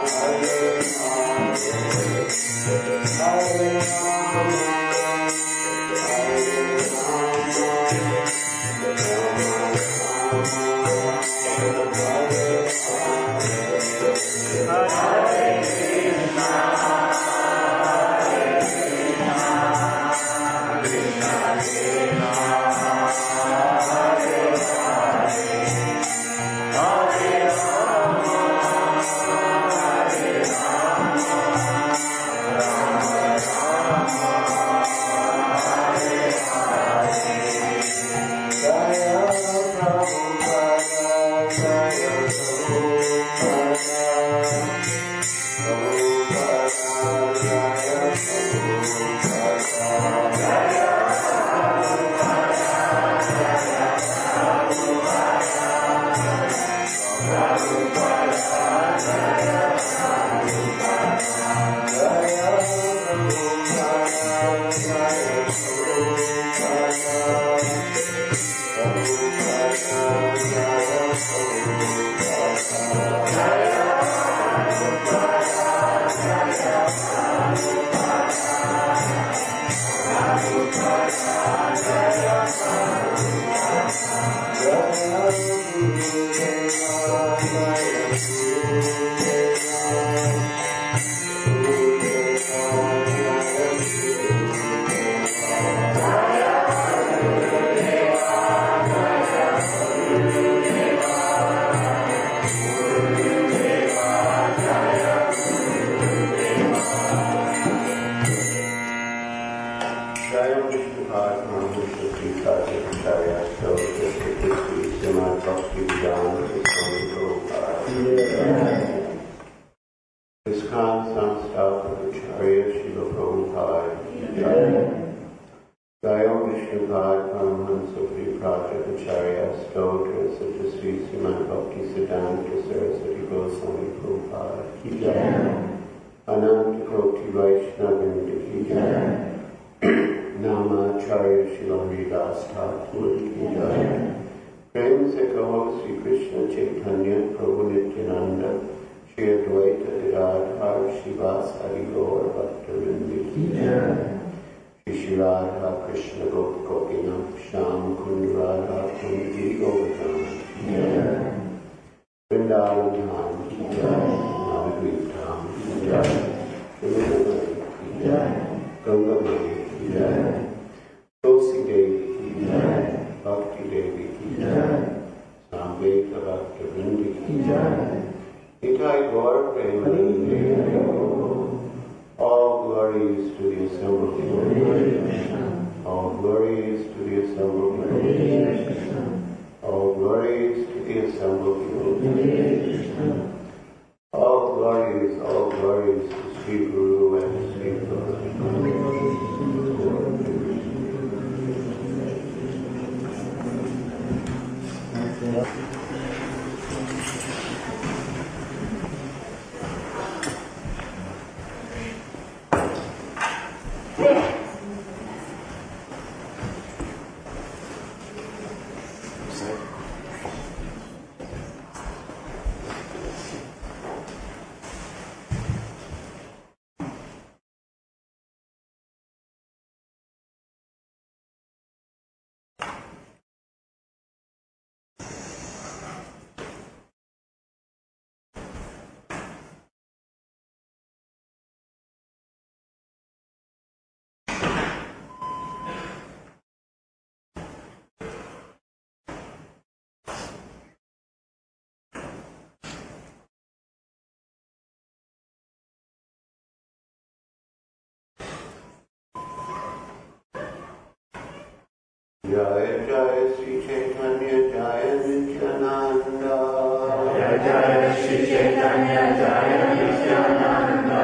Jai Jai Sri Chaitanya Jaya Nityananda. Jai Jai Sri Chaitanya Jaya Nityananda.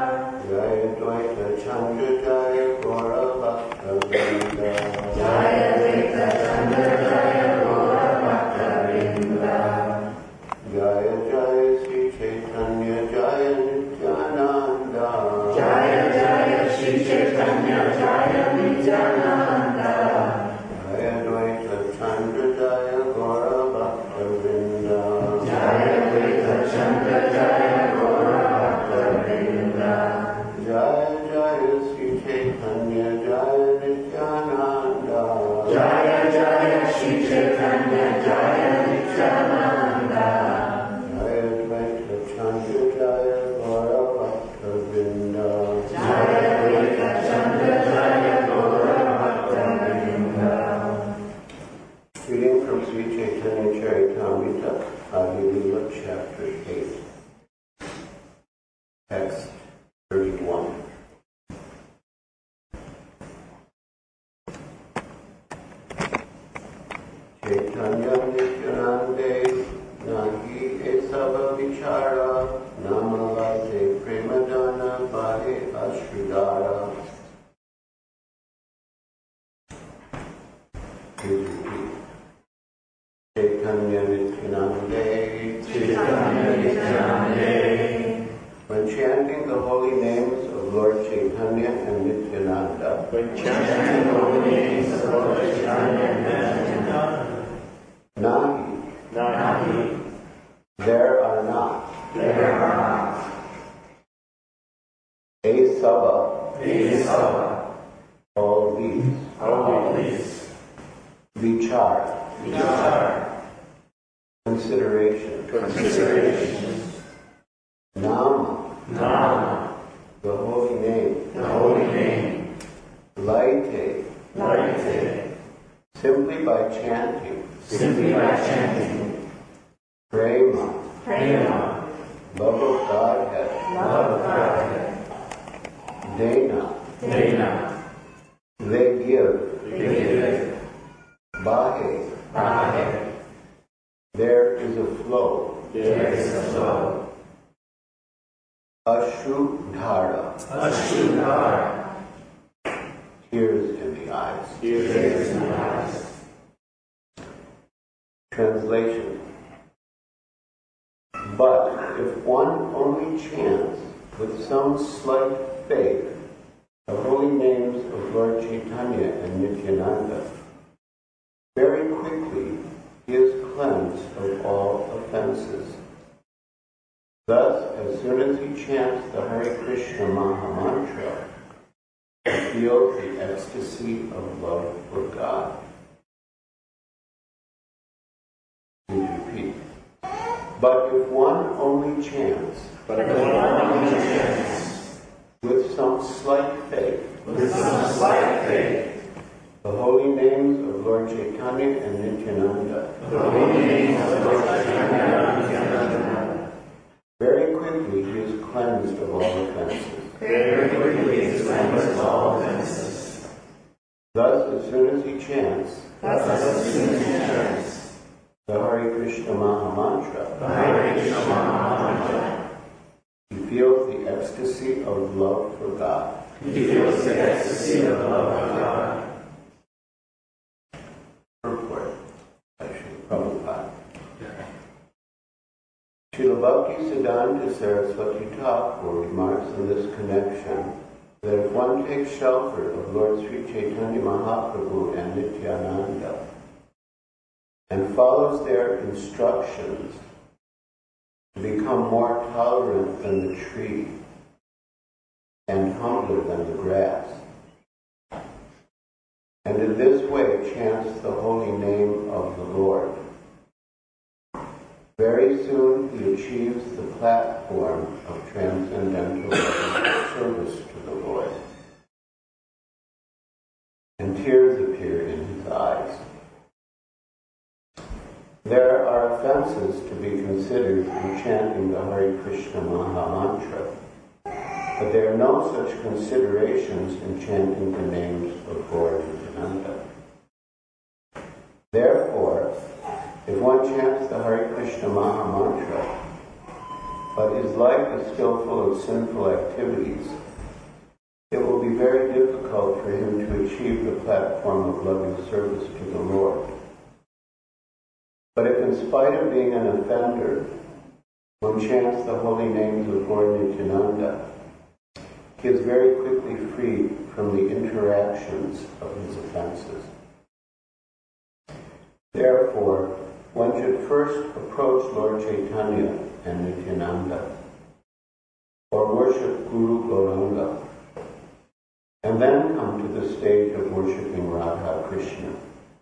Jai Advaita Chandra Jaya Gaura Bhakta Vrinda. Jai Advaita Chandra Jaya Gaura Bhakta Vrinda. Jai Jai Sri Chaitanya Jaya Nityananda. Jai Jai Sri Chaitanya Jaya Nityananda. Chandra Jaya Gaura Bhakta Vrinda. Jaya Advaita Chandra Jaya Gaura Text 31. Chaitanya Nityanande Nahi Esava Vichara Namalate Premadana Bade Ashrudara. Please repeat. Chaitanya Nityanande, Chaitanya Nityanande. When chanting the holy names of Lord Chaitanya and Nityananda, When chanting the holy names of Lord Chaitanya and Nityananda, Nahi, there are not, there are not, Esava, all these, Vichara, consideration, Nama, the holy name, Laite, simply by chanting, Prema, love of Godhead, Dena, they give, Bahe, there is a flow, Ashudhara, tears in the eyes. Translation. But if one only chants with some slight faith the holy names of Lord Chaitanya and Nityananda, very quickly he is cleansed of all offenses. Thus, as soon as he chants the Hare Krishna Maha Mantra, he feels the ecstasy of love for God. Please repeat. But if one only chants with some slight faith the holy names of Lord Chaitanya and Nityananda, very quickly he is cleansed of all offenses. Thus, as soon as he chants the Hare Krishna Maha Mantra, he feels the ecstasy of love for God. Purport by Srila Prabhupada. Srila Bhaktisiddhanta Saraswati Thakur remarks in this connection that if one takes shelter of Lord Sri Chaitanya Mahaprabhu and Nityananda and follows their instructions to become more tolerant than the tree and humbler than the grass, and in this way chants the holy name of the Lord, very soon he achieves the platform of transcendental service to the Lord, and tears appear in his eyes. There are offenses to be considered in chanting the Hare Krishna Maha Mantra, but there are no such considerations in chanting the names of Lord Nityananda. Therefore, if one chants the Hare Krishna Maha Mantra, but his life is still full of sinful activities, it will be very difficult for him to achieve the platform of loving service to the Lord. But if in spite of being an offender, one chants the holy names of Lord Nityananda, he is very quickly freed from the interactions of his offenses. Therefore, one should first approach Lord Chaitanya and Nityananda, or worship Guru Gauranga, and then come to the stage of worshipping Radha Krishna.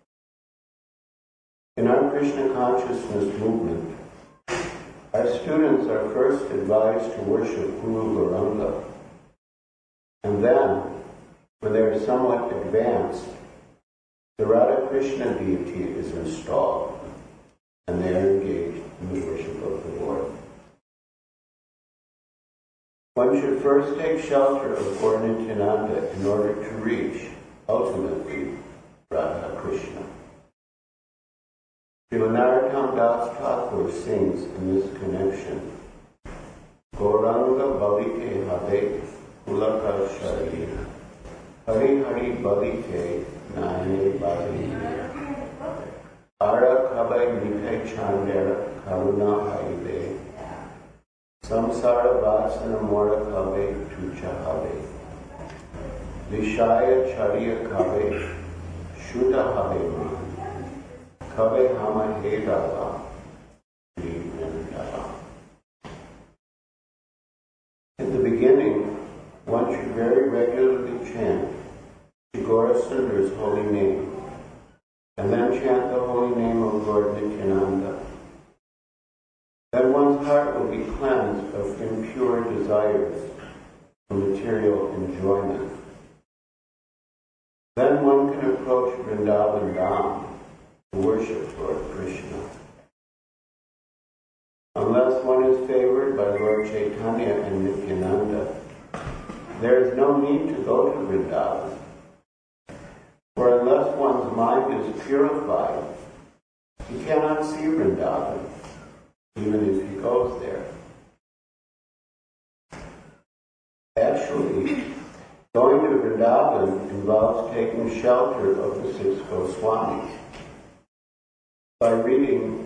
In our Krishna consciousness movement, our students are first advised to worship Guru Gauranga, and then, when they are somewhat advanced, the Radha Krishna deity is installed, and they are engaged in the worship of the Lord. One should first take shelter of Gaura Nityananda in order to reach, ultimately, Radha Krishna. Srila Narottam Das Thakur sings in this connection, Gauranga Balike Habe Kulaka Sharira Hari Hari Balike Nane Balike Ara Kabai Nite Chandera Karuna Haive Samsara Vasana Mora Kabe Tucha Habe Vishaya Chariya Kabe Shuta Habe Man Kabe Hama He Dava In the beginning, one should very regularly chant Shri Gaura Sundar's holy name, and then chant the holy name of Lord Nityananda. Then one's heart will be cleansed of impure desires for material enjoyment. Then one can approach Vrindavan Dham to worship Lord Krishna. Unless one is favored by Lord Chaitanya and Nityananda, there is no need to go to Vrindavan. For unless one's mind is purified, he cannot see Vrindavan, even if he goes there. Actually, going to Vrindavan involves taking shelter of the 6 Goswamis. By reading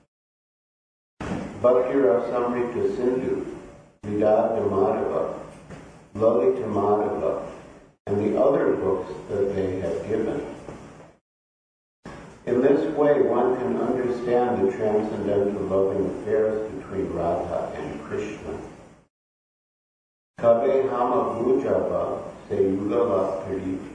Bhakti Rasamrita Sindhu, Vidagya Madhava, Lalita Madhava, and the other books that they have given. In this way, one can understand the transcendental loving affairs between Radha and Krishna. Kabe Hama Bhujava Se Yugala Pariti.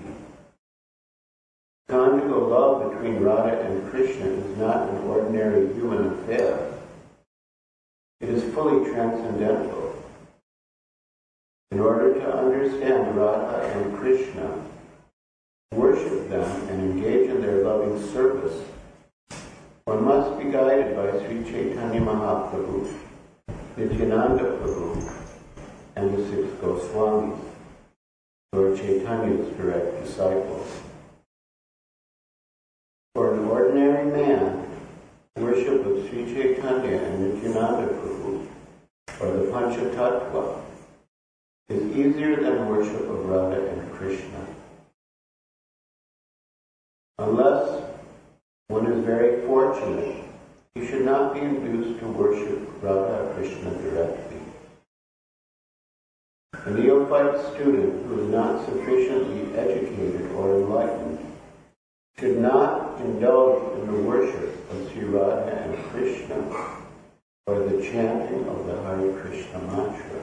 Conjugal love between Radha and Krishna is not an ordinary human affair. It is fully transcendental. In order to understand Radha and Krishna, worship them and engage in their loving service, one must be guided by Sri Chaitanya Mahaprabhu, Nityananda Prabhu, and the 6 Goswamis, Lord Chaitanya's direct disciples. For an ordinary man, worship of Sri Chaitanya and Nityananda Prabhu, or the Panchatattva, is easier than worship of Radha and Krishna. Unless one is very fortunate, he should not be induced to worship Radha Krishna directly. A neophyte student who is not sufficiently educated or enlightened should not indulge in the worship of Sri Radha and Krishna or the chanting of the Hare Krishna mantra.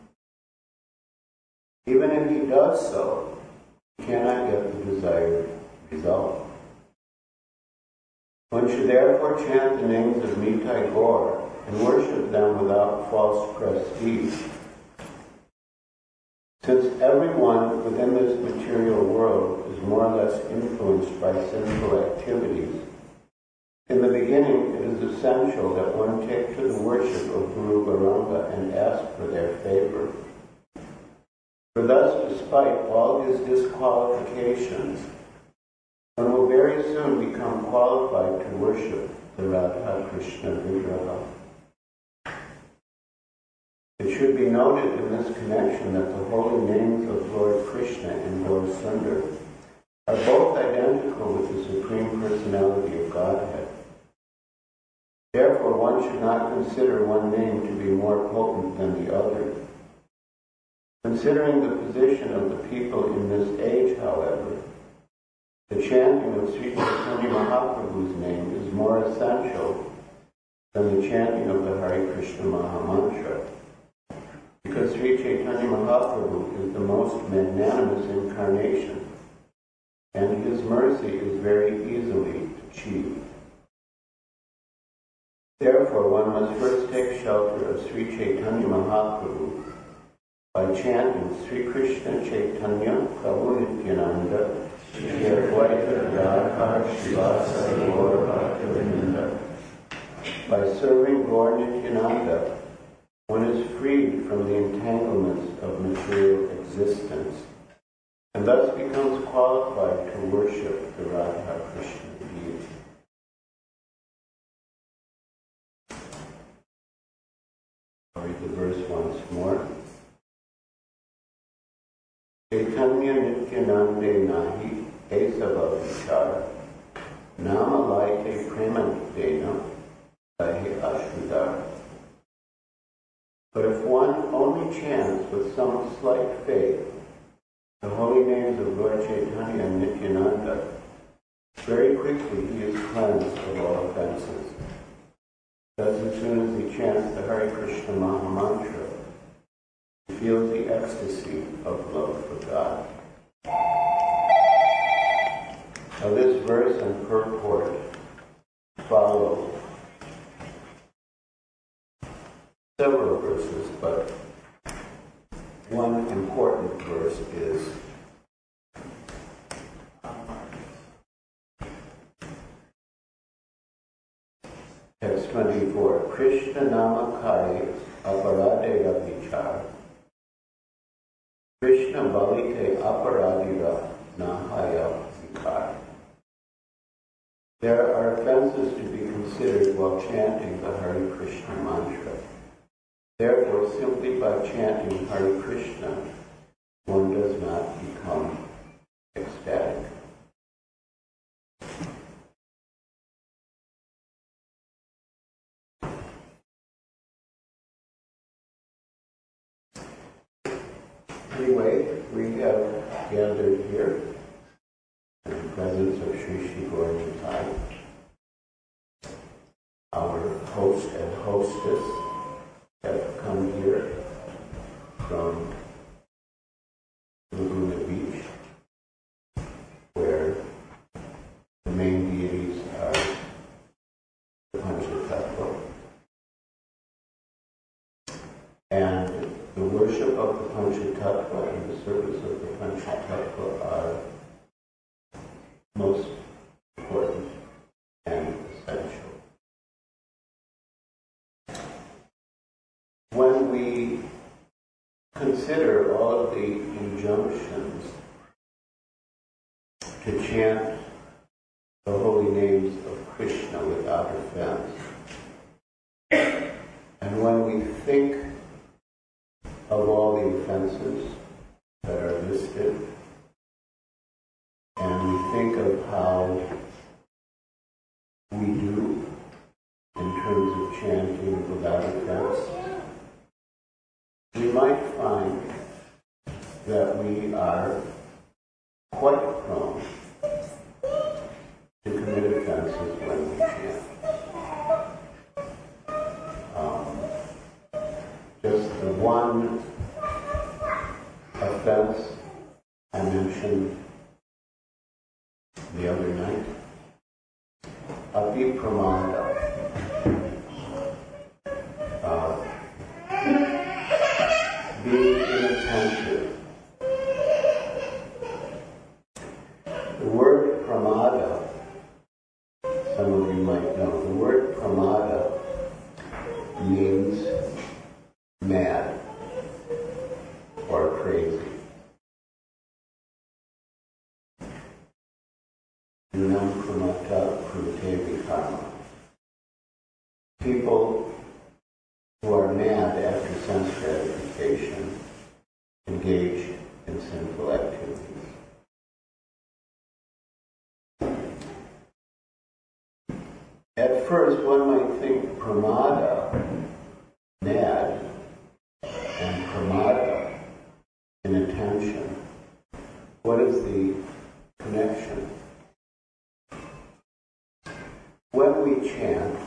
Even if he does so, he cannot get the desired result. One should therefore chant the names of Nitai Gaur and worship them without false prestige. Since everyone within this material world is more or less influenced by sinful activities, in the beginning it is essential that one take to the worship of Guru Gauranga and ask for their favor. For thus, despite all his disqualifications, one will very soon become qualified to worship the Radha Krishna Vigraha. It should be noted in this connection that the holy names of Lord Krishna and Gaura Sundar are both identical with the Supreme Personality of Godhead. Therefore, one should not consider one name to be more potent than the other. Considering the position of the people in this age, however, the chanting of Sri Chaitanya Mahaprabhu's name is more essential than the chanting of the Hare Krishna Mahamantra, because Sri Chaitanya Mahaprabhu is the most magnanimous incarnation, and his mercy is very easily achieved. Therefore, one must first take shelter of Sri Chaitanya Mahaprabhu by chanting Sri Krishna Chaitanya Prabhu Nityananda Shri Advaita Gadadhar Srivasa Gaura Bhaktivedanta. By serving Lord Nityananda one is freed from the entanglements of material existence and thus becomes qualified to worship the Radha Krishna deity. I'll read the verse once more. Chaitanya Nityanande Nahi Esava Vichar Nama Laite Premanidena Sahi Ashudar. But if one only chants with some slight faith the holy names of Lord Chaitanya and Nityananda, very quickly he is cleansed of all offenses. Thus, as soon as he chants the Hare Krishna Maha Mantra, he feels the ecstasy of love for God. Now this verse and purport follow several verses, but one important verse is text 24. Krishna Namakari Aparadera Vichar Krishna Balite Aparadira Nahaya Vikar. There are offenses to be considered while chanting the Hare Krishna mantra. Therefore, simply by chanting Hare Krishna, one does not become ecstatic. Anyway, we have gathered here in the presence of Sri Sri Gaura Nitai, our host and hostess have come here from Laguna Beach, where the main deities are the Panchatattva. And the worship of the Panchatattva and the service of the Panchatattva are most important and essential. When we consider all of the injunctions to chant the holy names of Krishna without offense, and when we think of all the offenses that are listed, and we think of how we do in terms of chanting without offense, we might find that we are quite prone to commit offenses when we chant. Just the one offense I mentioned the other night, Api Pramada. Being inattentive. The word pramada, some of you might know, the word pramada means mad or crazy. Nunam pramata prute vikarma. People who are mad after sense gratification engage in sinful activities. At first, one might think pramada, mad, and pramada, inattention. What is the connection? When we chant,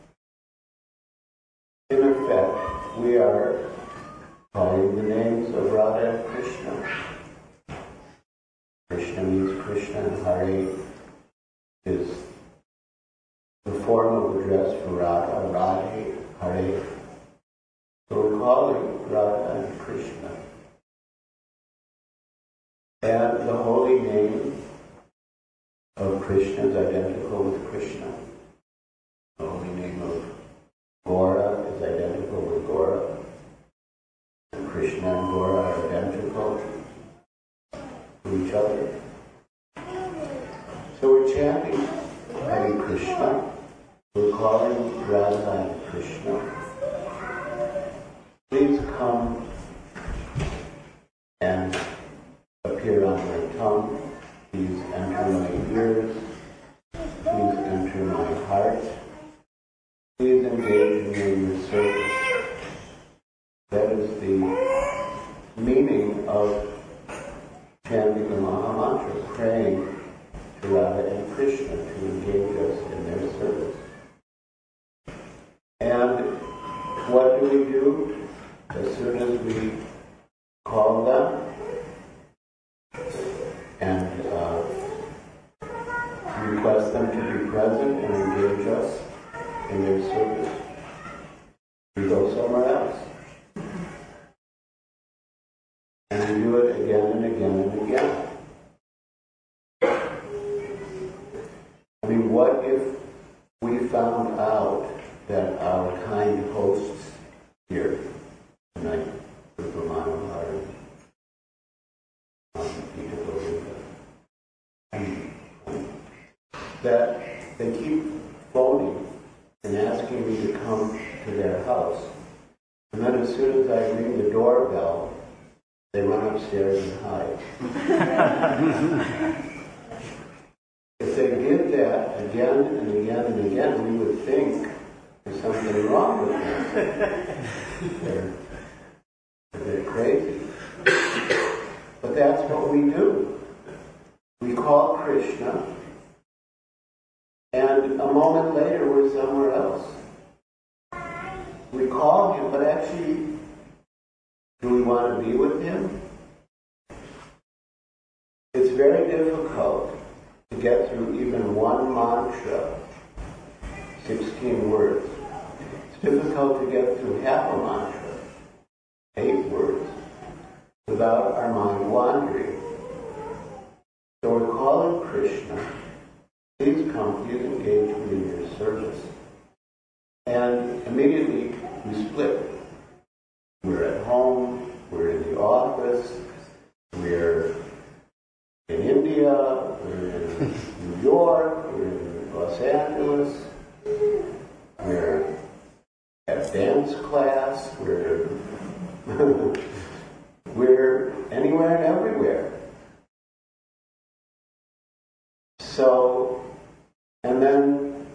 in effect, we are calling the names of Radha and Krishna. Krishna means Krishna, and Hare is the form of address for Radha, Radhe, Hare. So we're calling Radha and Krishna. And the holy name of Krishna is identical with Krishna. The holy name of Gaura is identical with Gaura. Krishna and Gora are identical to each other. So we're chanting Hare Krishna. We're calling Radha and Krishna. Please come and appear on my tongue. Please enter my ears. Please enter my heart. Please engage me in your service. That is the meaning of chanting the Maha Mantra, praying to Radha and Krishna to engage us in their service. And what do we do as soon as we call them and request them to be present and engage us in their service? We go somewhere else. And we do it again and again and again. I mean, what if we found out that our kind hosts here tonight, with Ramana Maharaj, that they keep phoning and asking me to come to their house. And then as soon as I ring the doorbell, they run upstairs and hide. If they did that again and again and again, we would think there's something wrong with them. They're crazy. But that's what we do. We call Krishna, and a moment later we're somewhere else. We call him, but actually, do we want to be with him? It's very difficult to get through even one mantra, 16 words. It's difficult to get through half a mantra, 8 words, without our mind wandering. So we're calling Krishna. Please come, please engage me in your service. And immediately we split. We're at home, we're in the office, we're in India, we're in New York, we're in Los Angeles, we're at dance class, we're anywhere and everywhere. So, and then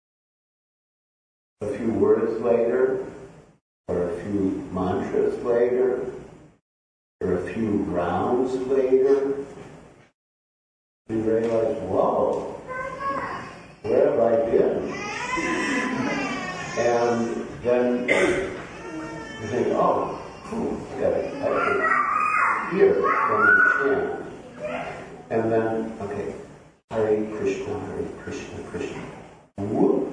a few words later, or a few mantras later, or a few rounds later, we realize, whoa, where have I been? And then we think, oh, got it, I can hear from the chant. And then, okay, Hare Krishna, Hare Krishna, Krishna. Whoop!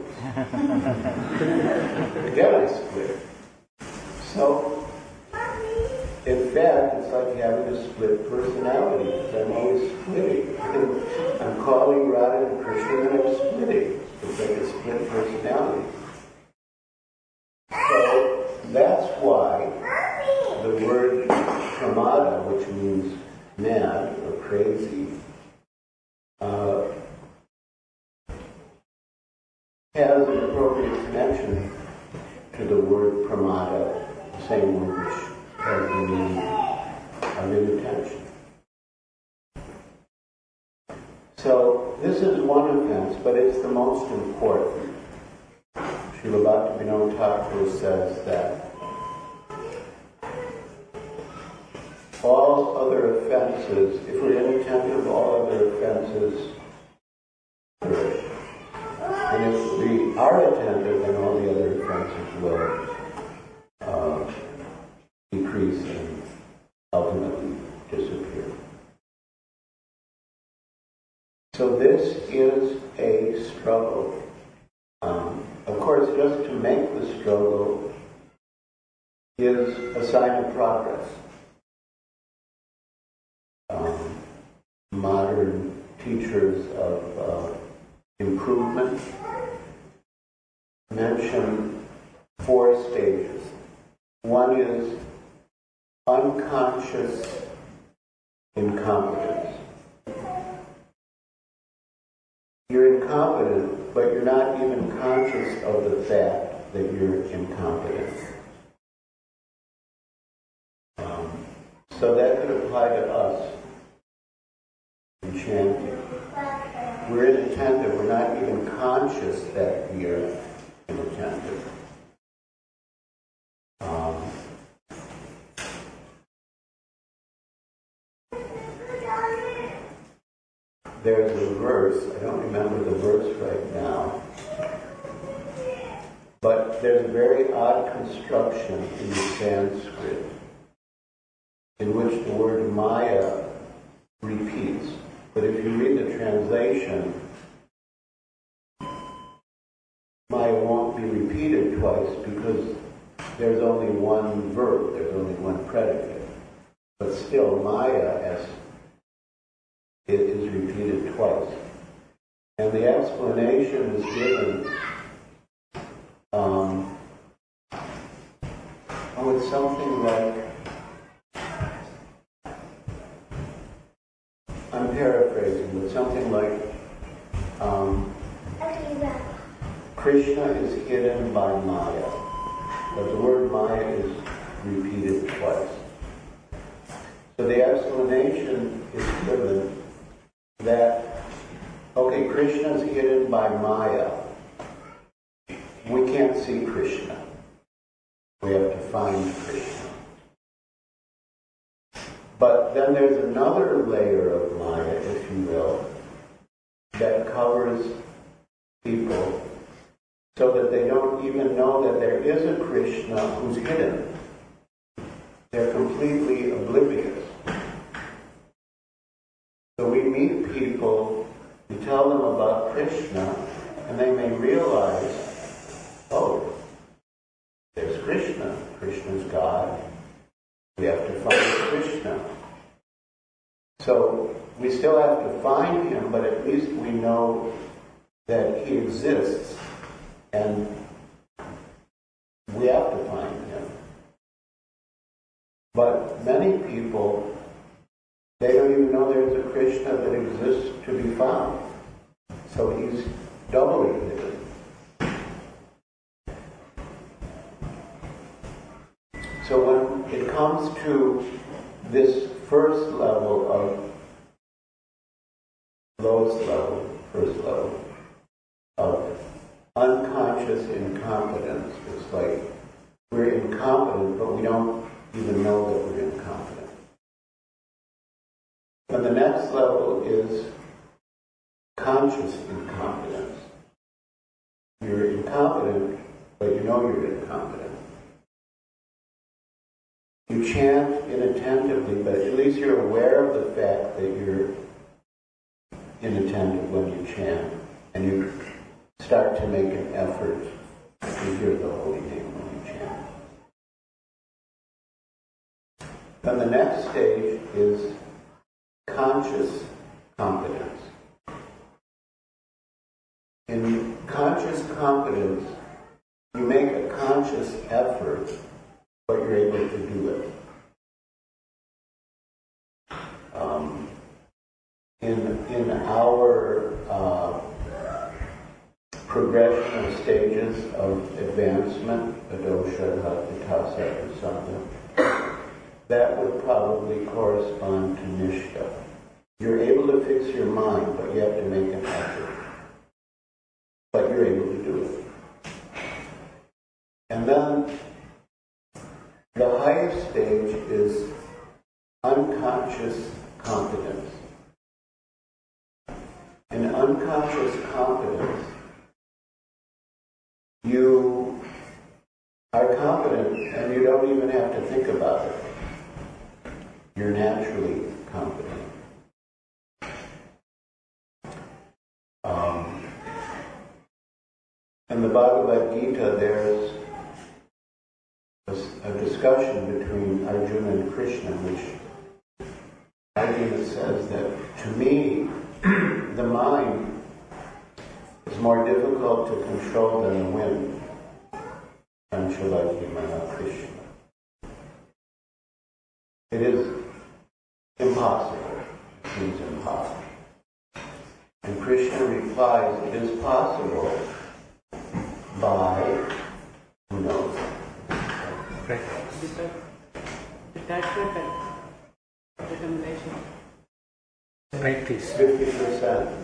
Again I split. So, in fact, it's like having a split personality, because I'm always splitting. I'm calling Radha and Krishna and I'm splitting. It's like a split personality. So, that's why the word pramada, which means mad or crazy, has an appropriate connection to the word pramada, the same word which has the meaning of inattention. So this is one offense, but it's the most important. Srila Bhaktivinoda Thakur says that all other offenses, if we're inattentive, all other offenses perish. And if we are attentive, then all the other offenses will decrease and ultimately disappear. So this is a struggle. Of course, just to make the struggle is a sign of progress. Modern teachers of improvement mention 4 stages. One is unconscious incompetence. You're incompetent, but you're not even conscious of the fact that you're incompetent. So that could apply to us in chanting. We're inattentive, we're not even conscious that we are inattentive. There's a verse, I don't remember the verse right now, but there's a very odd construction in the Sanskrit in which the word Maya repeats. But if you read the translation, Maya won't be repeated twice because there's only one verb, there's only one predicate. But still, Maya, as it is repeated twice. And the explanation is given, it's something like, I'm paraphrasing, but something like, Krishna is hidden by Maya. But the word Maya is repeated twice. So the explanation is given that, okay, Krishna is hidden by Maya. We can't see Krishna. We have to find Krishna. But then there's another layer of Maya, if you will, that covers people so that they don't even know that there is a Krishna who's hidden. They're completely oblivious. So we meet people, we tell them about Krishna, and they may realize, oh, there's Krishna. Krishna's God. We have to find Krishna. So we still have to find him, but at least we know that he exists, and we have to find him. But many people, they don't even know there's a Krishna that exists to be found. So he's doubly hidden. So when it comes to this first level, first level of unconscious incompetence, it's like we're incompetent, but we don't even know that we're incompetent. And the next level is conscious incompetence. You're incompetent, but you know you're incompetent. You chant inattentively, but at least you're aware of the fact that you're inattentive when you chant, and you start to make an effort to hear the holy name when you chant. Then the next stage is conscious competence. In conscious competence, you make a conscious effort, but you're able to do it. In our progression of stages of advancement, adosha, tassa, or something, that would probably correspond to nishta. You're able to fix your mind, but you have to make an effort. But you're able to do it. And then the highest stage is unconscious competence. In unconscious competence, you are competent and you don't even have to think about it. You're naturally competent. In the Bhagavad Gita, there's a discussion between Arjuna and Krishna, which Arjuna says that, to me, the mind is more difficult to control than the wind. Anchalavimana Krishna. It is impossible. It seems impossible. And Krishna replies, it is possible by, who knows? Detachment and determination. Practice. 50%.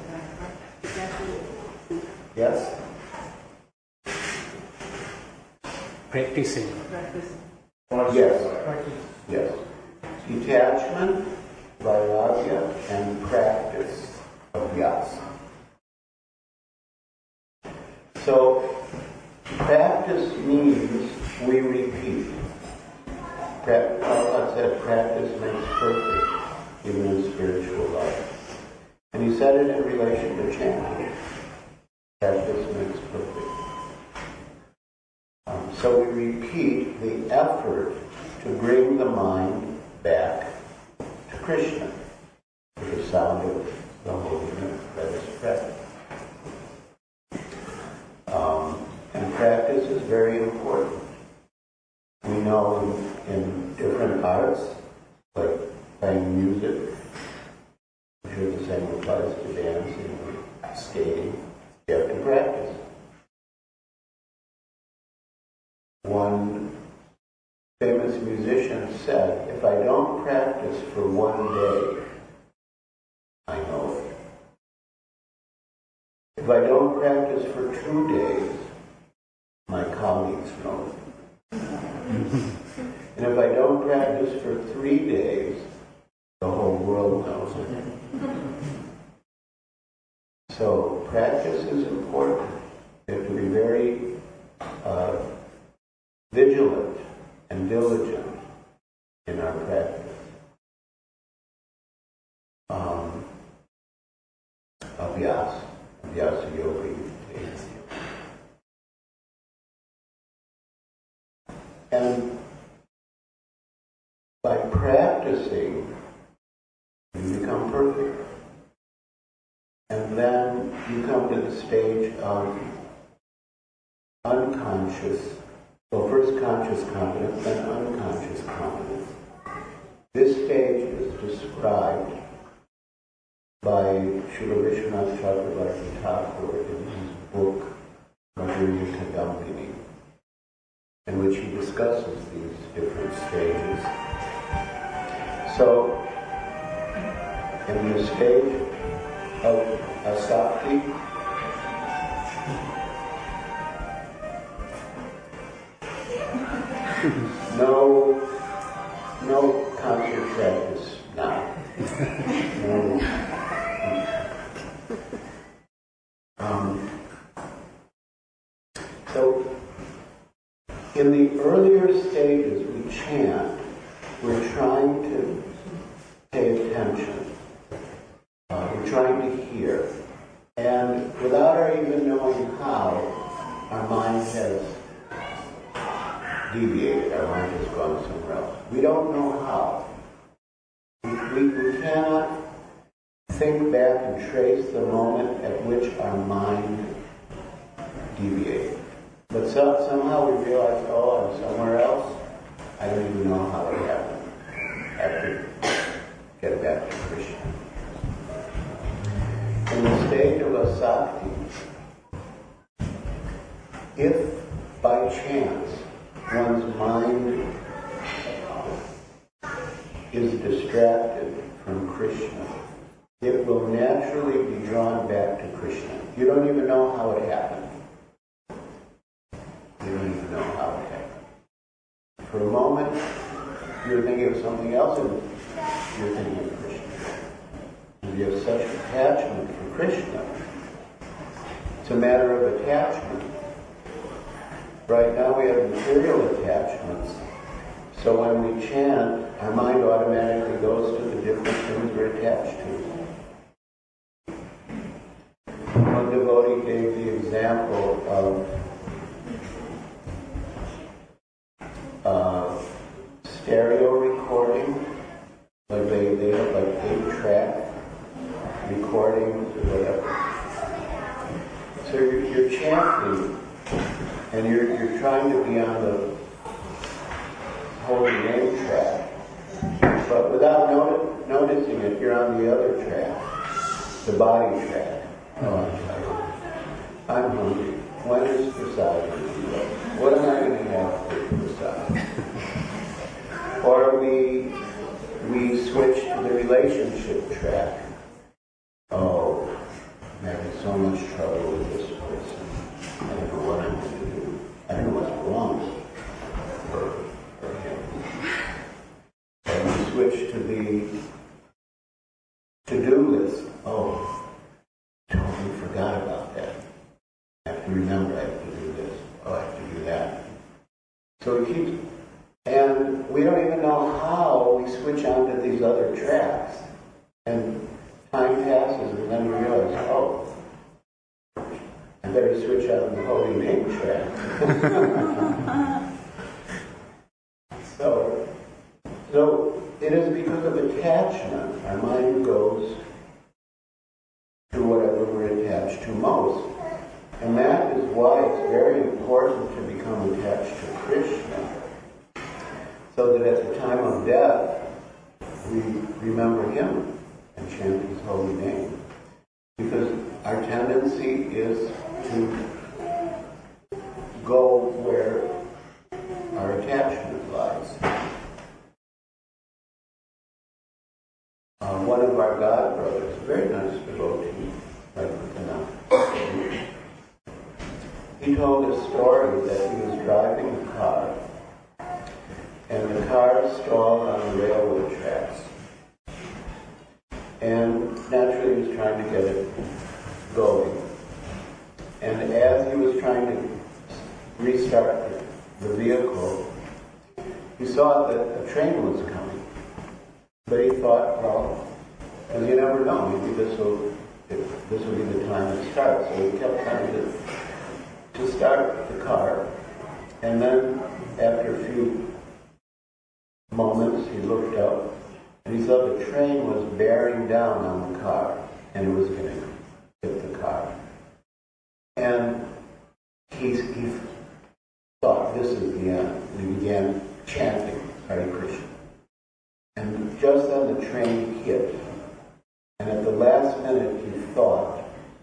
Yes? Practicing. Yes. Yes. Detachment, vairagya, and practice of abhyasa. So, practice means we repeat. Prabhupada said practice makes perfect, even in spiritual life. And he said it in relation to chanting. Practice makes perfect. So we repeat the effort to bring the mind back to Krishna, to the sound of the holy name. That is practice. And practice is very important. We know in different arts, like playing music, I'm sure the same applies to dancing or skating. You have to practice. One famous musician said, if I don't practice for one day, I know it. If I don't practice for 2 days, my colleagues know it. And if I don't practice for 3 days, the whole world knows it. So practice is important. You have to be very vigilant and diligent in our practice. Abhyasa yoga. And by practicing, you become perfect. And then you come to the stage of unconscious, well, first conscious competence, then unconscious competence. This stage is described by Srila Vishwanath Chakravarti Thakur in his book, Madhurya Kadambini, in which he discusses these different stages. So, in the stage of asakti, no concert practice now. So, in the earlier stages we chant, we're trying to pay attention. We're trying to hear. And without our even knowing how, our mind has deviated. Our mind has gone somewhere else. We don't know how. We cannot think back and trace the moment at which our mind deviated. But somehow we realize, oh, I'm somewhere else. I don't even know how it happened. I have to get back to Krishna. In the stage of asakti, if by chance one's mind is distracted from Krishna, it will naturally be drawn back to Krishna. You don't even know how it happened. You don't even know how it happened. For a moment, you're thinking of something else and you're thinking of Krishna. And you have such attachment for Krishna. It's a matter of attachment. Right now we have material attachments. So when we chant, our mind automatically goes to the different things we're attached to. One devotee gave the example of stereo recording. Like they have like 8-track recordings or whatever. So you're chanting and you're trying to be on the holy name track. without noticing it, you're on the other track, the body track. Oh, I'm tired. I'm hungry. When is prasad going to be ready? What am I going to have for prasad? Or we switch to the relationship track. Oh, I'm having so much trouble with this person. I don't know what I'm going to do. I don't know what's wrong for him. And we switch to the to-do list. Oh, totally forgot about that. I have to remember I have to do this. Oh, I have to do that. So we keep, and we don't even know how we switch onto these other tracks. And time passes and then we realize, oh, I better switch on the holy name track. So it is because of attachment. Our mind goes to whatever we're attached to most. And that is why it's very important to become attached to Krishna. So that at the time of death, we remember him and chant his holy name. Because our tendency is to go where our attachment lies. One of our god brothers, a very nice devotee, he told a story that he was driving a car, and the car stalled on the railway tracks. And naturally he was trying to get it going. And as he was trying to restart the vehicle, he saw that a train was coming. But he thought, well, because you never know, maybe this will be the time to start. So he kept trying to start the car. And then after a few moments, he looked up and he saw the train was bearing down on the car and it was going to hit the car. And he thought, this is the end. And he began chanting Hare Krishna. And just then the train hit. And at the last minute he thought,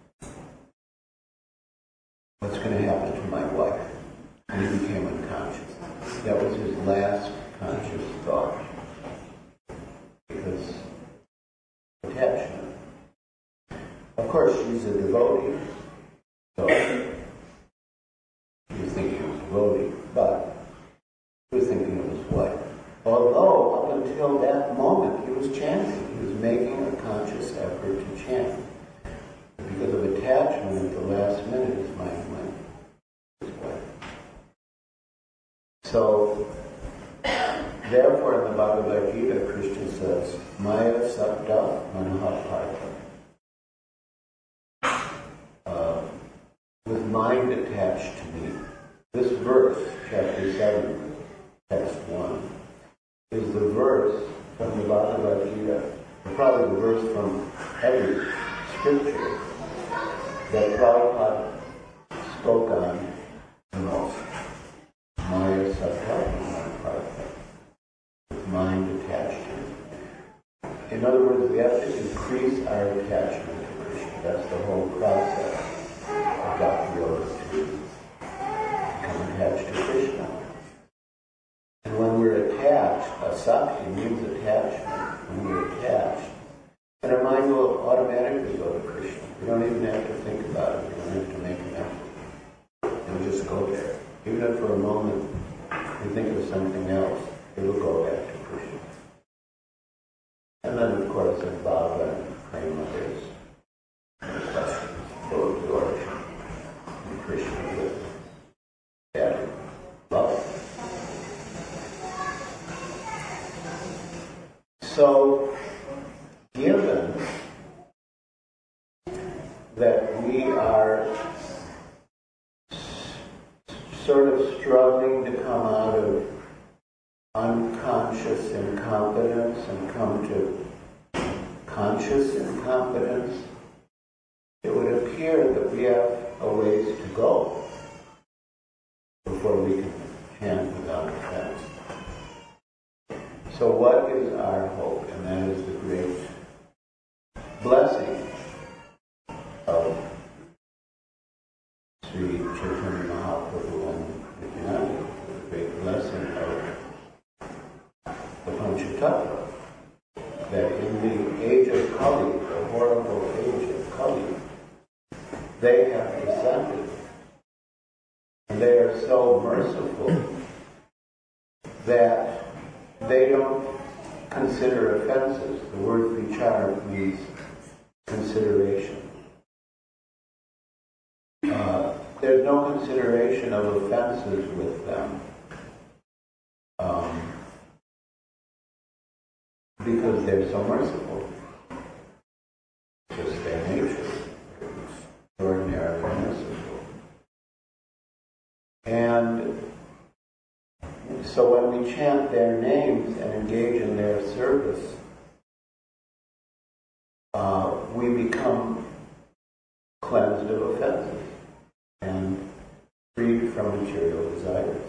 what's going to happen to my wife? And he became unconscious. That was his last conscious thought. Because attachment. Of course, she's a devotee. So he was thinking of his devotee, but he was thinking of his wife. Although, up until that moment, he was chanting. He was making a conscious effort to chant. Because of attachment, at the last minute, his mind went his way. So, therefore, in the Bhagavad Gita, Krishna says, Maya Sabda Manahaparta. With mind attached to me. This verse, chapter 7, text 1, is the verse from the Bhagavad Gita, or probably the verse from every scripture that Prabhupada spoke on the most. Maya Sattva, with mind attached to it. In other words, we have to increase our attachment to Krishna. That's the whole process of Bhakti Yoga, to become attached to Krishna. And when we're attached, asakti means attachment. When we're attached, and our mind will automatically go to Krishna. We don't even have to think about it. We don't have to make an effort. It'll just go there. Even if for a moment we think of something else, it will go back to Krishna. And then, of course, in Bhava and Prema, there's questions, full absorption, and Krishna with added love. So, given that we are sort of struggling to come out of unconscious incompetence and come to conscious incompetence, it would appear that we have a ways to go before we can chant without offense. So what is our hope? And that is the great blessing of Sri Chaitanya Mahaprabhu and Nityananda, the great blessing of the Panchatattva, that in the age of Kali, the horrible age of Kali, they have descended. And they are so merciful that they don't consider offenses. The word vichara means consideration. There's no consideration of offenses with them. Because they're so merciful. Just their nature. Extraordinarily merciful. And so when we chant their names and engage in their service, we become cleansed of offenses and freed from material desires.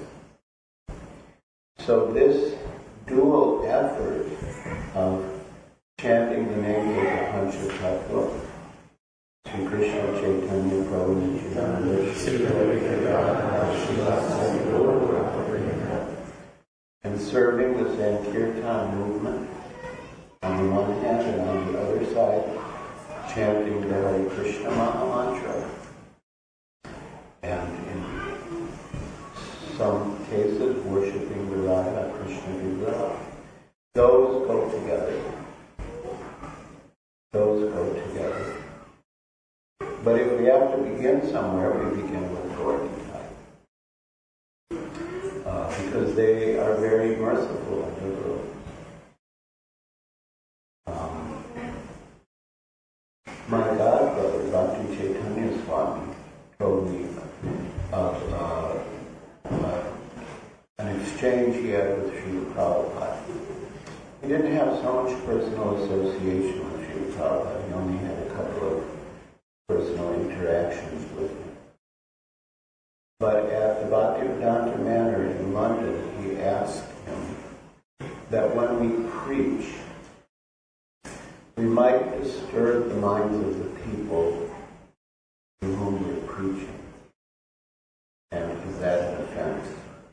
So this dual effort of chanting the names of the Panchatattva, Sri Krishna Chaitanya Prabhu Nityananda, Sri and serving the Sankirtan movement on the one hand, and on the other side, chanting the Hare Krishna Maha Mantra. And in some cases, worshipping the Radha Krishna Vigraha. Those go together. Those go together. But if we have to begin somewhere, we begin with Gauri type. Because they are very merciful and liberal. My godbrother, Bhakti Chaitanya Swami, told me of an exchange he had with Srila Prabhupada. He didn't have so much personal association with Srila Prabhupada. He only had a couple of personal interactions with him. But at the Bhaktivedanta Manor in London, he asked him that when we preach, we might disturb the minds of the people to whom we're preaching. And is that an offense?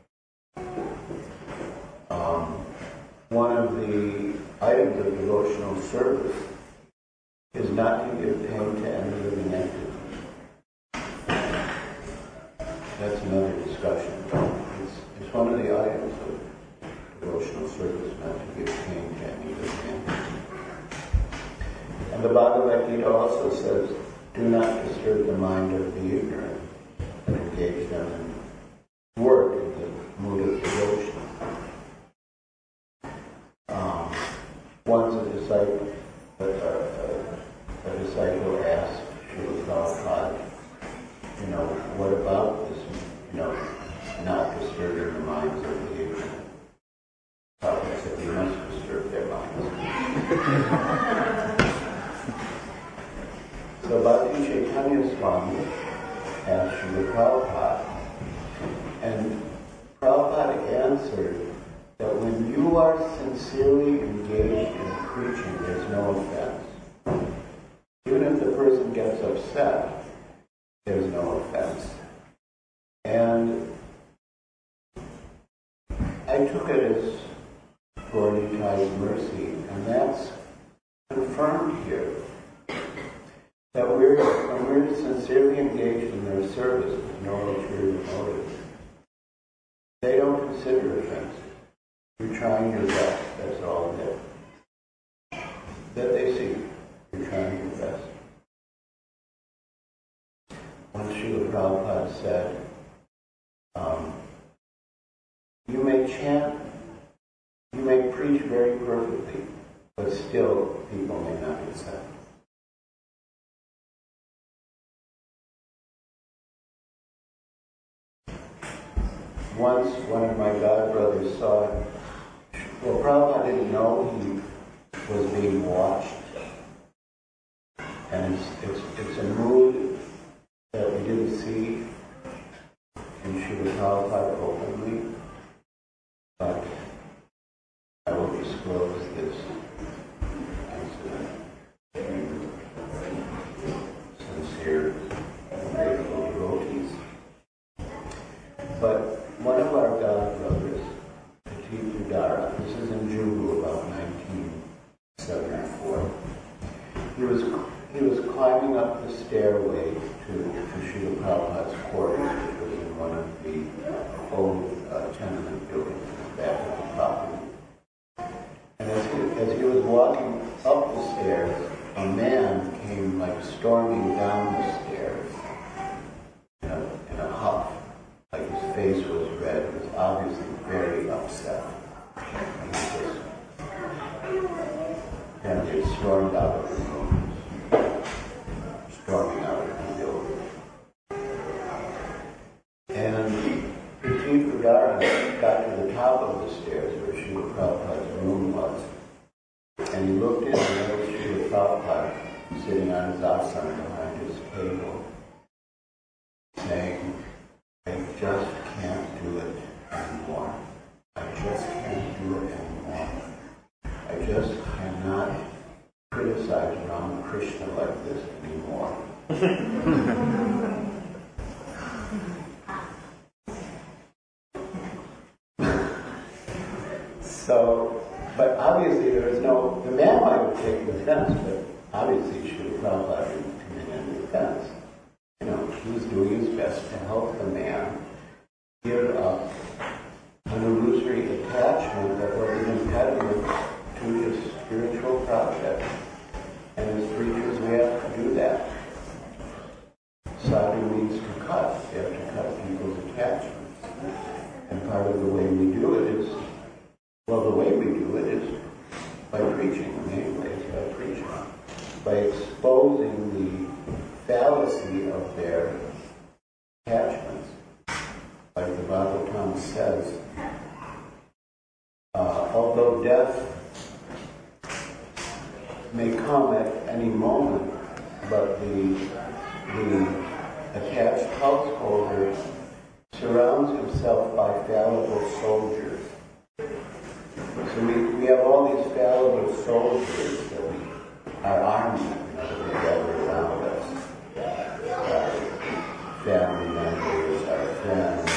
One of the items of devotional service is not to give pain to any living entity. That's another discussion. It's one of the items of devotional service, not to give pain to any living entity. And the Bhagavad Gita also says, do not disturb the mind of the ignorant, and engage them in work in the mood of devotion. Once a disciple asked Srila Prabhupada, what about this, not disturbing the minds of the ignorant? Prabhupada said, you must disturb their minds. So Bhakti Chaitanya Swami asked Srila Prabhupada, and Prabhupada answered that when you are sincerely engaged in preaching, there's no offense. Even if the person gets upset, there's no offense. And I took it as Gauri-Nitai's mercy, and that's confirmed here. That when we're sincerely engaged in their service with no ulterior motive, they don't consider offenses. You're trying your best, that's all that they see. You're trying your best. Once Srila Prabhupada said, you may chant, you may preach very perfectly, but still people may not accept. Once one of my godbrothers saw it. Well, Prabhupada didn't know he was being watched. And it's a mood that we didn't see in Srila Prabhupada openly. But I will be climbing up the stairway to Srila Prabhupada's quarters, which was in one of the old tenement buildings in the back of the property. And as he was walking up the stairs, a man came like storming down the stairs in a huff, like his face was red. He was obviously very upset. And he had stormed out of the room, storming out of the building. And Pratik Udaran got to the top of the stairs where Srila Prabhupada's room was. And he looked in and noticed Srila Prabhupada sitting on his asana behind his table, saying, "I just can't do it anymore. I just can't do it anymore. I just cannot criticize Ramakrishna like this anymore." So, but obviously there was no, the man might have taken offense, but obviously Srila Prabhupada didn't come in any offense. He was doing his best to help the man give up an illusory attachment that was an impediment to his spiritual project. And as preachers, we have to do that. Sadhu means to cut. We have to cut people's attachments. And part of the way we do it is, by preaching. The main way is by preaching. By exposing the fallacy of their attachments. Like the Bhagavatam says, although death may come at any moment, but the attached householder surrounds himself by fallible soldiers. So we have all these fallible soldiers that our army that we gather around us. Our family members, our friends,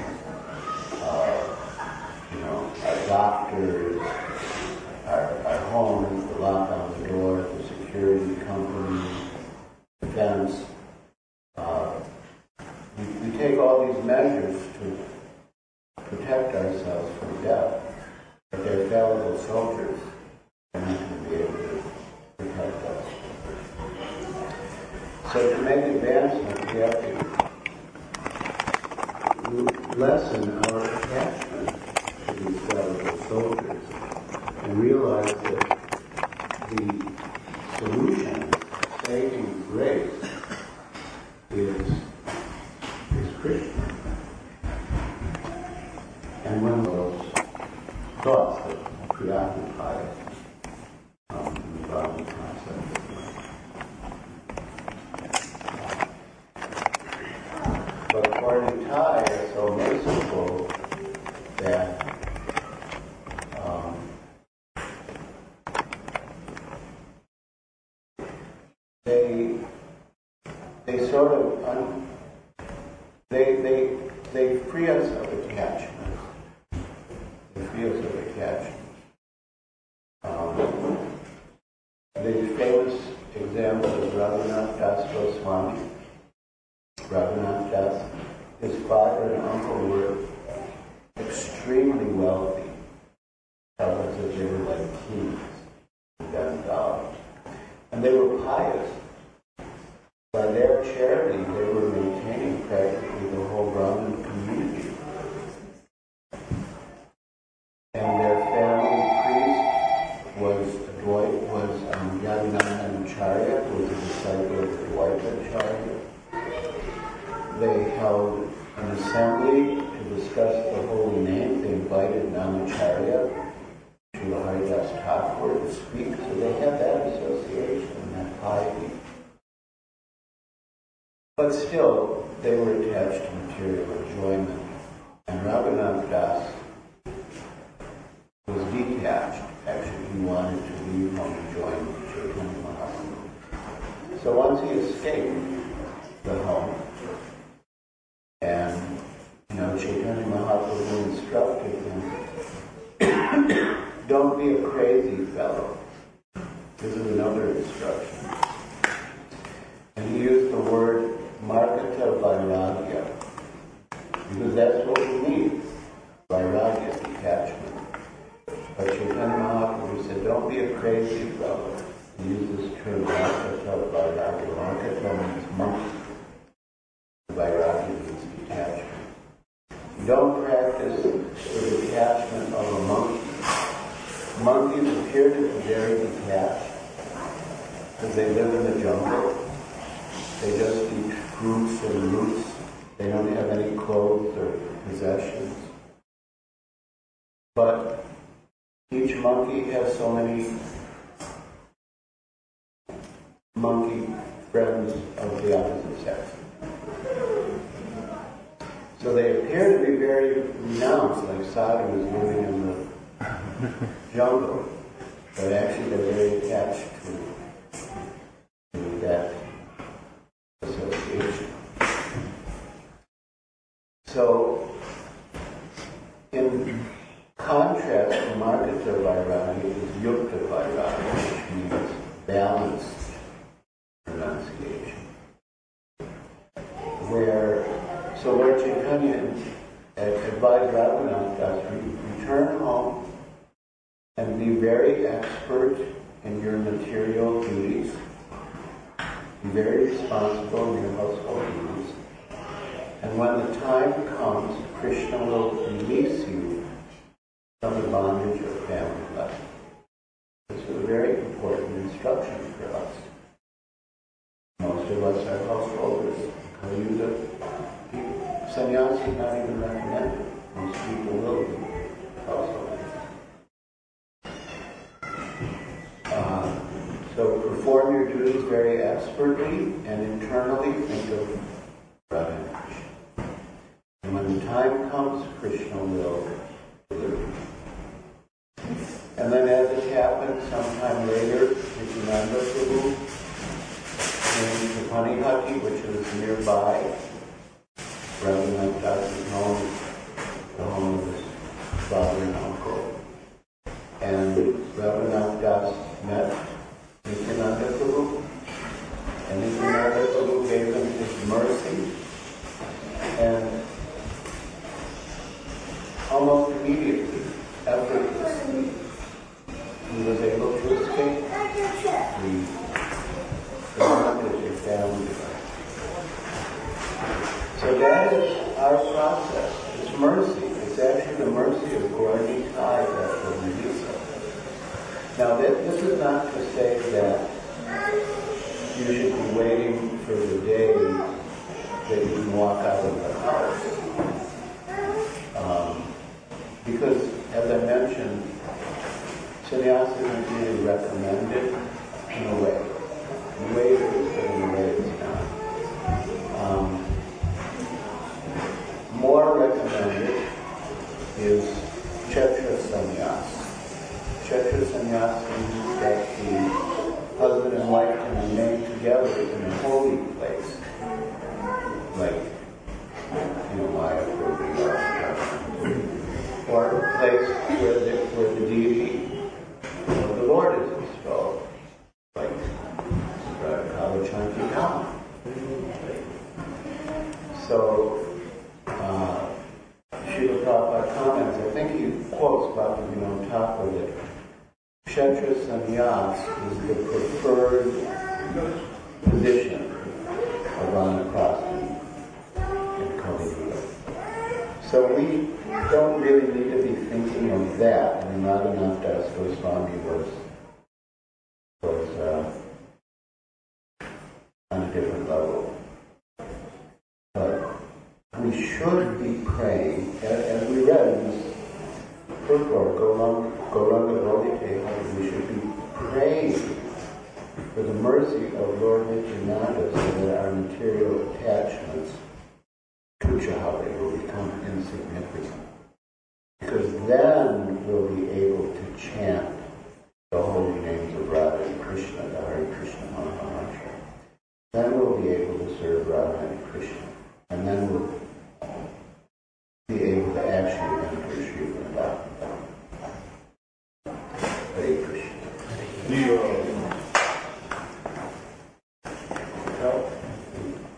our doctors, our homes, the lock on the door, the security company, defense. We take all these measures to protect ourselves from death. But they're fallible soldiers. They're not going to be able to protect us. So to make advancement, we have to lessen our attachment to these fallible soldiers and realize that the solution, saving grace, is Krishna. And when those thoughts that preoccupy us in the Brahman concept. But according to Thai, are so merciful that they sort of they free us of attachment. They free us of attachment. The famous example is Raghunath Das Goswami. Raghunath Das, his father and uncle were extremely wealthy. Fellows that they were like kings in $10. And they were pious. By their charity, they were maintaining practically the whole Brahmin community. And their family priest was Yadunandanacharya, who was a disciple of Dvaitacharya. They held an assembly to discuss the holy name. They invited Namacharya to the Haridas Thakur to speak, so they had that association and that piety. But still, they were attached to material enjoyment. And Raghunath Das was detached. Actually, he wanted to leave home and join Chaitanya Mahaprabhu. So once he escaped the home, and Chaitanya Mahaprabhu instructed him, don't be a crazy fellow. This is another instruction. word Margata Vairagya, because that's what we need, Vairagya, detachment. But Chaitanya Mahaprabhu said, don't be a crazy fellow. He used this term, Margata Vairagya. Margata means monkey. Vairagya means detachment. You don't practice the detachment of a monkey. Monkeys appear to be very detached because they live in the jungle. They just eat fruits and roots. They don't have any clothes or possessions. But each monkey has so many monkey friends of the opposite sex. So they appear to be very renounced, like Sadhu is living in the jungle, but actually they're very attached to that association. So, in contrast to Margata Vairagya is Yukta Vairagya, which means balanced renunciation. Where Chaitanya advised Raghunath Das, return home and be very expert in your material duties. Be very responsible in your household duties. And when the time comes, Krishna will release you from the bondage of family life. This is a very important instruction for us. Most of us are householders. Sannyasi is not even recommended. Most people will be householders. So perform your duties very expertly and internally think of Radha and Krishna. And when the time comes, Krishna will deliver you. And then as it happened, sometime later, Nityananda Prabhu came to Panihati, which is nearby. Raghunath Das' home, the home of his father and uncle. And Raghunath Das met Nityananda Prabhu, and Nityananda Prabhu gave him his mercy, and almost immediately, effortlessly, he was able to escape the bondage of family life. So that is our process. It's mercy. It's actually the mercy of Gauranitai that will release us. Now, this is not to say that you should be waiting for the day that you can walk out of the house. Because, as I mentioned, sannyasa is really recommended in a way. In a way it is, but in a way it's not. More recommended is Kshetra Sannyas. Kshetra Sannyas means that the husband and wife can remain together in a holy place, like, or a place where the deity of the Lord is installed, like Kalachanti Dham. So, Srila Prabhupada comments, I think he quotes Bhakti Vinod Thakur that Kshetra Sannyas is the preferred position of Vanaprastha in Kali Yuga. So we don't really need to be thinking of that. I mean, Raghunath Das Goswami was on a different level. But we should be praying, as we read in this purport, Gauranga Gaurite, we should be praying for the mercy of Lord Nityananda so that our material attachments to Chahari will become insignificant. Because then we'll be able to chant the holy names of Radha and Krishna, the Hare Krishna Maha Mantra. Then we'll be able to serve Radha and Krishna. And then we'll be able to actually enter Sri Vrindavan. Hare Krishna.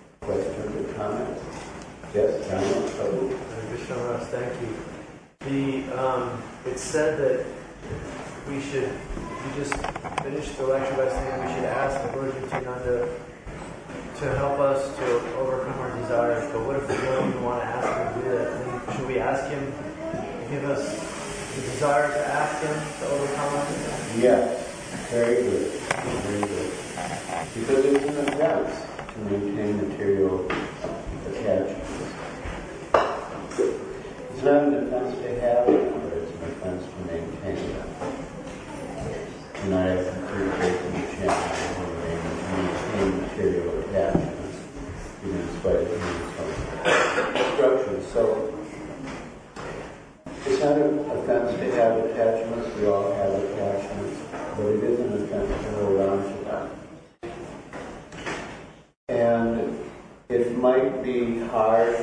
said that we just finished the lecture by saying we should ask the Lord Nityananda to help us to overcome our desires. But what if we don't even want to ask him to do that? I mean, should we ask him to give us the desire to ask him to overcome our desires? Yes, very good. Very good. Because it's an offense to maintain material attachments. It's not an offense to have them, but it's an offense to maintain them. And I have complete faith in the channel to maintain material attachments, even in spite of some instructions. So it's not an offense to have attachments. We all have attachments, but it is an offense to hold on to them. And it might be hard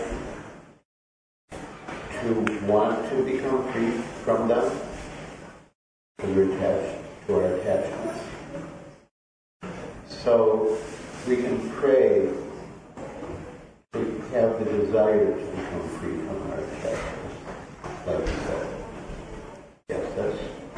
to want to become free from them, because we're attached to our attachments. So we can pray to have the desire to become free from our attachments, like you said. Yes, that's...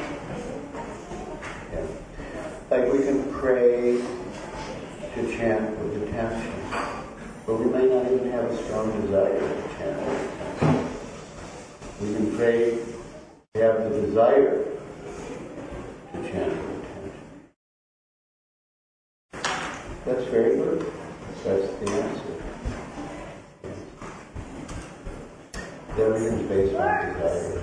Yeah. Like we can pray to chant with attention, but we may not even have a strong desire to chant with attention. We can pray to have the desire to chant with attention. That's very good. That's the answer. Everything's based on desire.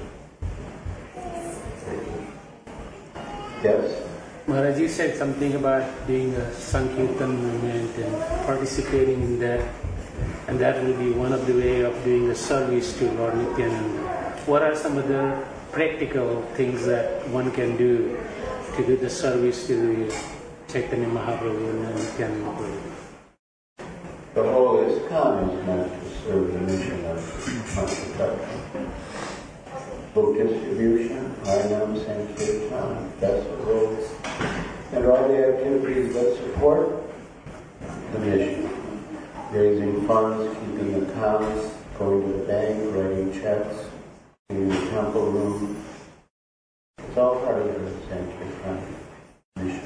Yes? Maharaj, you said something about doing a Sankirtan movement and participating in that, and that will be one of the way of doing a service to Lord Nityananda. What are some of the practical things that one can do to the service to the Chaitanya Mahaprabhu and Nityananda Prabhu? The whole ISKCON is meant to serve the mission of production. Book distribution, Harinam Sankirtan, festivals, and all the activities that support the mission. Raising funds, keeping accounts, going to the bank, writing checks, in the temple room. It's all part of the Sankirtan mission.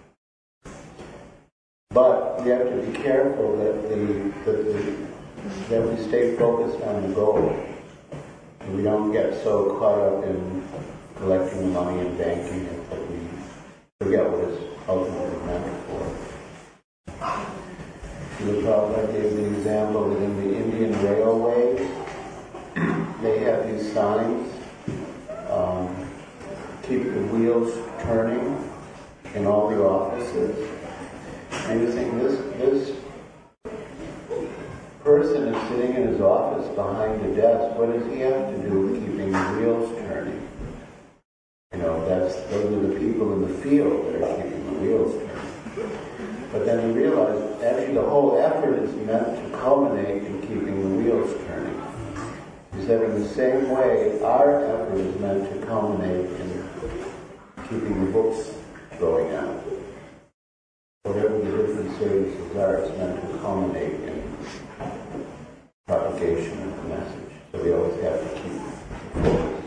But we have to be careful that we stay focused on the goal. And we don't get so caught up in collecting money and banking it that we forget what it's ultimately meant for. The Prabhupada gave the example that in the Indian railways, they have these signs, keep the wheels turning in all the offices. And you think this person is sitting in his office behind the desk. What does he have to do with keeping the wheels turning? You know, those are the people in the field that are keeping the wheels turning. But then you realize actually the whole effort is meant to culminate in keeping the wheels turning. He said in the same way, our effort is meant to culminate in keeping the books going out. Whatever the different services are, it's meant to culminate in propagation of the message. So we always have to keep focused.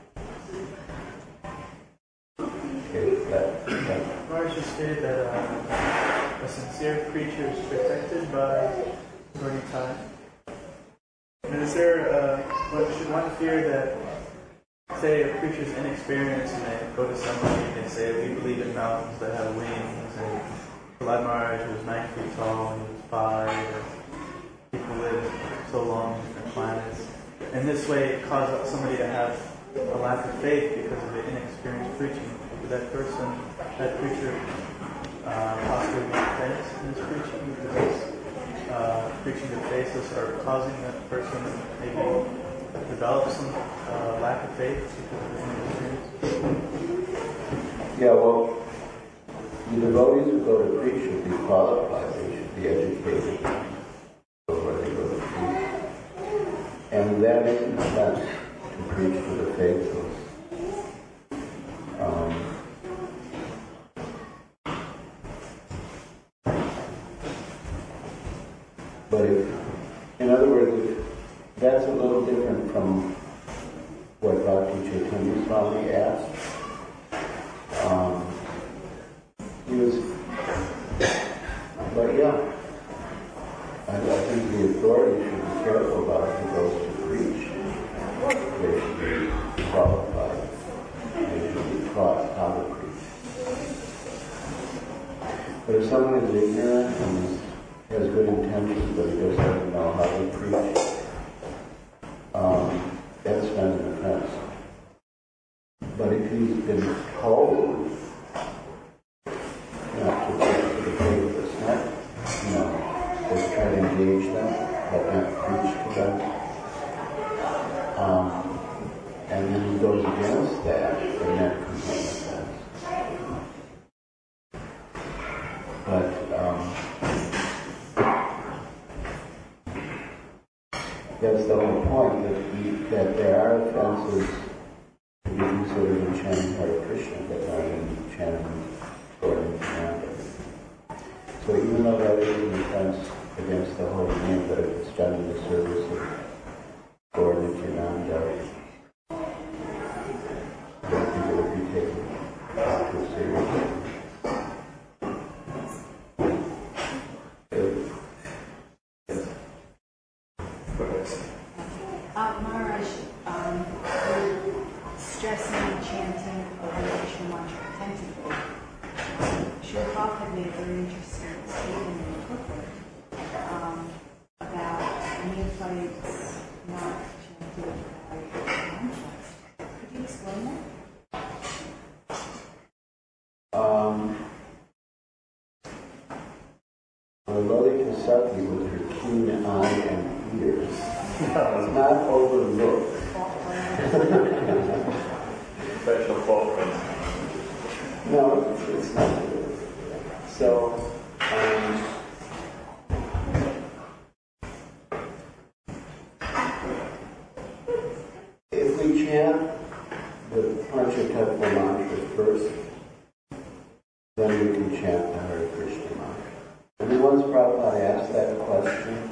Okay, that. Maharaj just stated that a sincere preacher is protected by burning time. And is there, should one fear that, say, a preacher's inexperienced and they go to somebody and they say, we believe in mountains that have wings, and Prahlad Maharaj was 9 feet tall and he was 5, or people live so long on different planets. And this way it causes somebody to have a lack of faith because of the inexperienced preaching. Would that preacher, possibly be offense in his preaching because preaching the faithless are causing that person to maybe develop some lack of faith because of the inexperience? Yeah, well, the devotees who go to preach should be qualified. They should be educated before they go to preach. And that isn't meant to preach to the faithless. But in other words, that's a little different from what Bhakti Chaitanya Swami asked. But yeah, I think the authorities should be careful about who goes to preach. They should be qualified. They should be taught how to preach. But if someone is ignorant and has good intentions, but he just doesn't know how to preach, that's not an offense. But if he's been told not to preach to the faithless, just try to engage them, but not preach to them, and then he goes against that, then that could be an offense. But that's the whole point, that there are offenses to be considered in chanting Hare Krishna that are in chanting Gaura Nityananda. So even though that is an offense against the holy name, but if it's done in the service of Gaura Nityananda, I don't think it would be taken too seriously. Maharaj, you're stressing and chanting of the Krishna mantra attentively. Srila Prabhupada made a very interesting statement in the booklet about neophytes not chanting the Krishna mantra. Could you explain that? Lalita Sati with her keen eye and ears is not overlooked. Special fault. No, it's not. So, if we chant the Panchatattva mantra first, then we can chant the Hare Krishna mantra. And then once Prabhupada asked that question,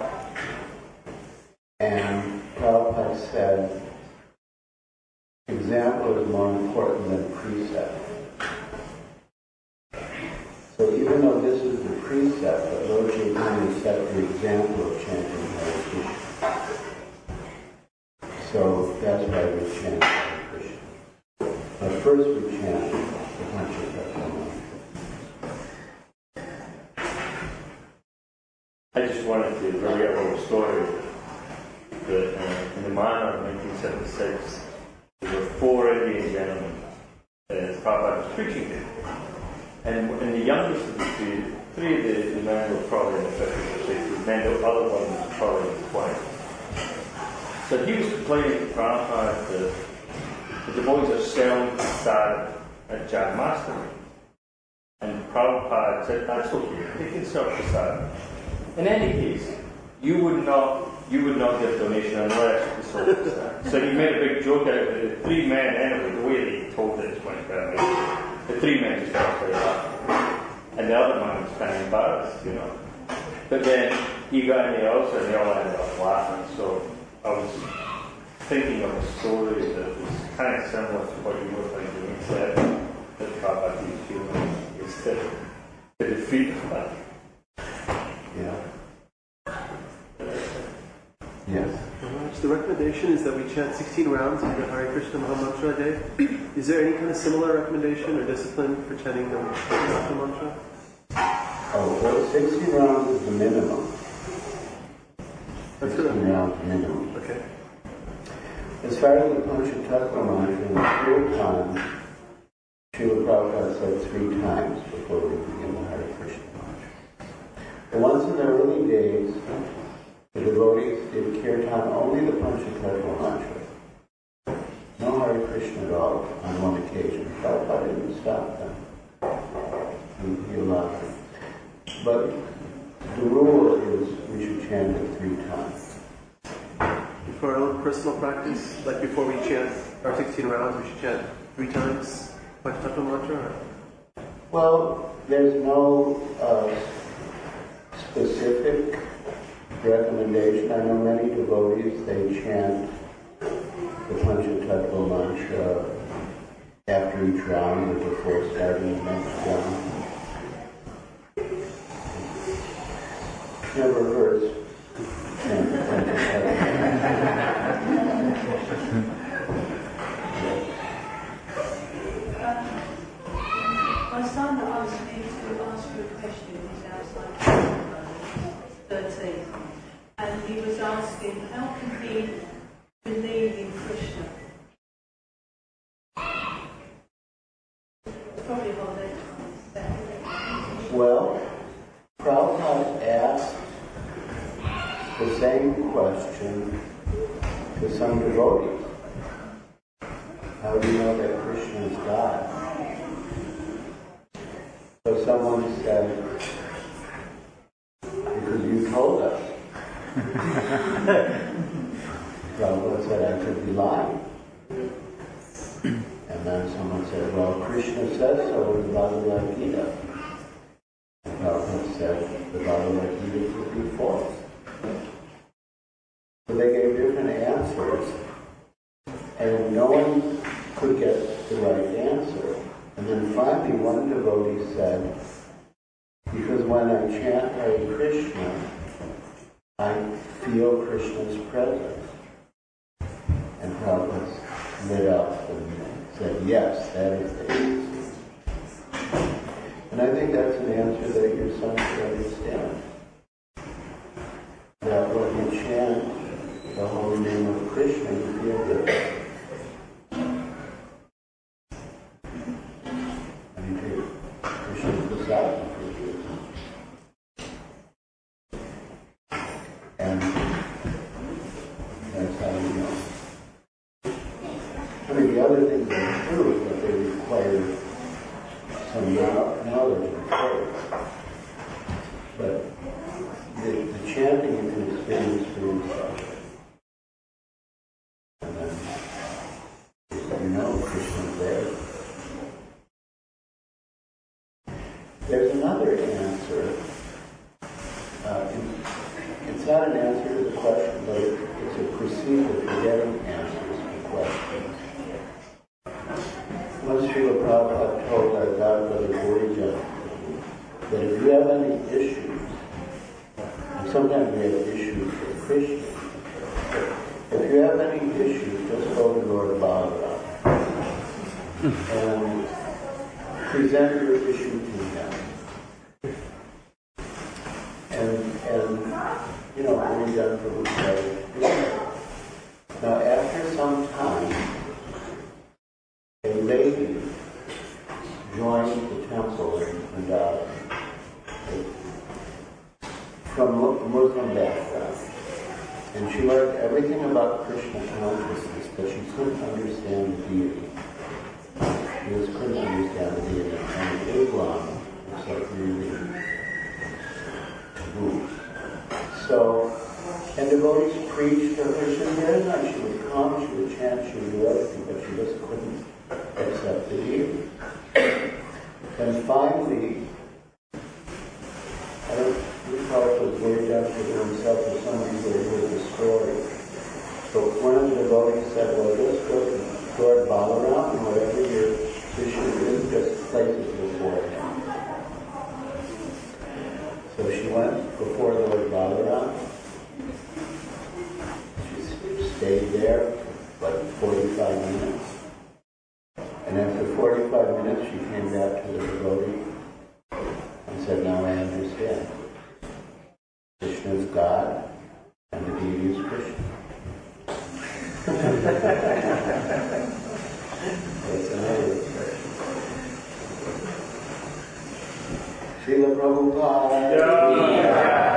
and Prabhupada said, example is more important than precept. So even though this is the precept, but Lord Chaitanya set the example of chanting Hare Krishna. So that's why we chant Hare Krishna. But first we chant the Panchatattva mantra. I just wanted to bring up a little story that in the Mana of 1976, there were 4 Indian gentlemen that Prabhupada was preaching to. And the youngest of the three of the men were probably in the 50s or 60s, and the other one was probably in the 20s. So he was complaining to Prabhupada that the devotees are selling prasad at Janmashtami. And Prabhupada said, that's okay, they can sell prasad. In any case, you would not give donation unless you sold prasad. So he made a big joke out of it. The 3 men, anyway, the way they told it is quite bad. The 3 men just felt very laughing. And the other man was kind of embarrassed, But then he got in the house and they all ended up laughing. So I was thinking of a story that was kind of similar to what you were thinking. He said that Prabhupada is human is to defeat that. Yeah. Yes. The recommendation is that we chant 16 rounds of the Hare Krishna Maha Mantra a day. Is there any kind of similar recommendation or discipline for chanting the Maha Mantra? Oh, well, 60 rounds is the minimum. That's 16 rounds minimum. Okay. As far as the Panchatattva mantra, in the third time, Srila Prabhupada said 3 times before we begin the Hare Krishna mantra. But once in the early days, the devotees did kirtan only the Panchatattva mantra. No Hare Krishna at all on one occasion. Prabhupada didn't stop them. He allowed them. But the rule is we should chant it 3 times. For our own personal practice, like before we chant our 16 rounds, we should chant 3 times Panchatattva mantra? Well, there's no specific recommendation. I know many devotees, they chant the Panchatattva mantra after each round or before starting the next round. Never hurts. My son asked me to ask you a question. He's outside 13. And he was asking, how can he believe in Krishna? Probably what they're trying to say. Well, Prabhupada asked the same question to some devotees. How do you know that Krishna is God? So someone said, because you told us. Prabhupada said, I could be lying. And then someone said, well, Krishna says so in the Bhagavad Gita. And Prabhupada said, the Bhagavad Gita could be false. So they gave different answers, and no one could get the right answer. And then finally one devotee said, because when I chant Hare Krishna, I feel Krishna's presence. And Prabhupada lit up and said, yes, that is the answer. And I think that's an answer that your son should understand. That when you chant the holy name of Krishna, you feel good. And you take Krishna's prasadam for you. And that's how you know. I mean, the other things are true, but they require some knowledge and prayer. But the chanting you can experience for yourself. And then you know Krishna's there. There's another answer. It's not an answer to the question, but it's a procedure for getting answers to questions. Once Srila Prabhupada told our godbrother Gurija that if you have any issues, and sometimes we have issues with Krishna, if you have any issues, just go to Lord Bhagavad and present your issue to him. And you know, Gurija Prabhu said, now after some time, a lady joined the temple in Vrindavan from Muslim background. And she learned everything about Krishna consciousness, but she couldn't understand the deity. She just couldn't understand the deity. And Islam was like really taboo. So, and devotees preached to her. She was very nice. She would come, she would chant, she would do everything, but she just couldn't accept the deity. And finally, I don't recall if it was very desperate to himself or somebody who had heard the story. But one of the devotees said, well, just go to Lord Balaram, and whatever your issue is, just place it before him. So she went before Lord Balaram. She stayed there for like 45 minutes. And after 45 minutes, she came back to the devotee and said, now I understand. Krishna is God, and the deity is Krishna. That's another expression. Srila Prabhupada.